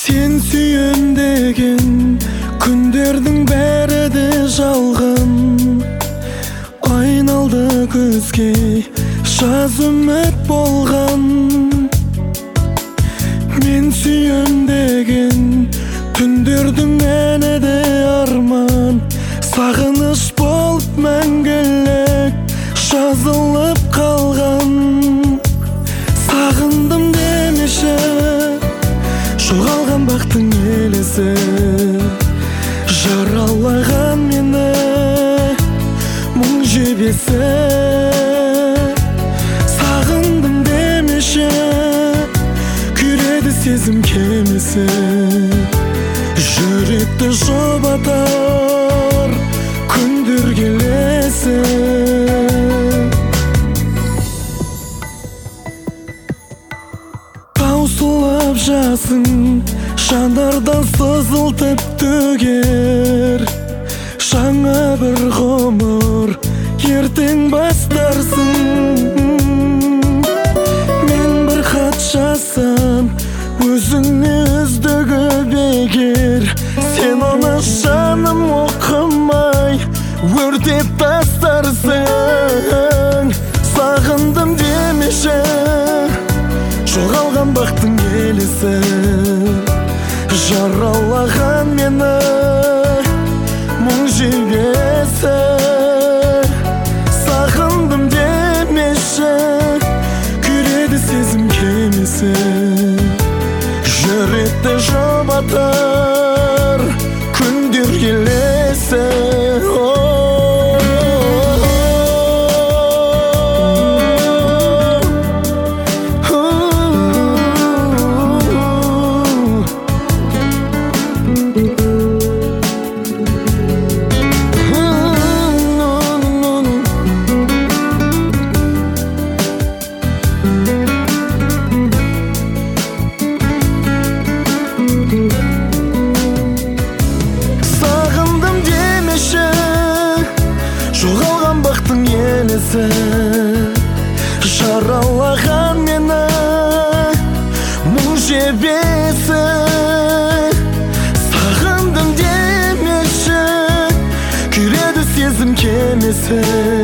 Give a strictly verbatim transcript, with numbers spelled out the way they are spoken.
Sen süyön деген күндердің бәрі де жалған. Айналды көзге жаз үміт болған. Мен сүйем деген түндердің әні де арман. Сағыныш болып мәңгілік жазылып қалған. Сағындым демеші, жоғалған бақтың елесі, жаралаған мені мұң жебесі. Сағындым демеші, күйреді сезім кемесі, жүректі жұбатар күндер келесі. Таусылып жасың жанардан сызылтып төгер. Жаңа бір ғұмыр ертең бастарсың. Мен бір хат жазсам өзіңе үздігі бекер. Сен оны жаным оқымай өртеп тастарсың. Сағындым демеші, жоғалған бақтың елесі, жаралаған мені мұң жебесі. Сағындым демеші, күйреді сезім кемесі, жүректі жұбатар күндер келесі. Сағындым демеші, жоғалған бақтың елесі, жаралаған мені мұң жебесі. Сағындым демеші, күйреді сезім кемесі,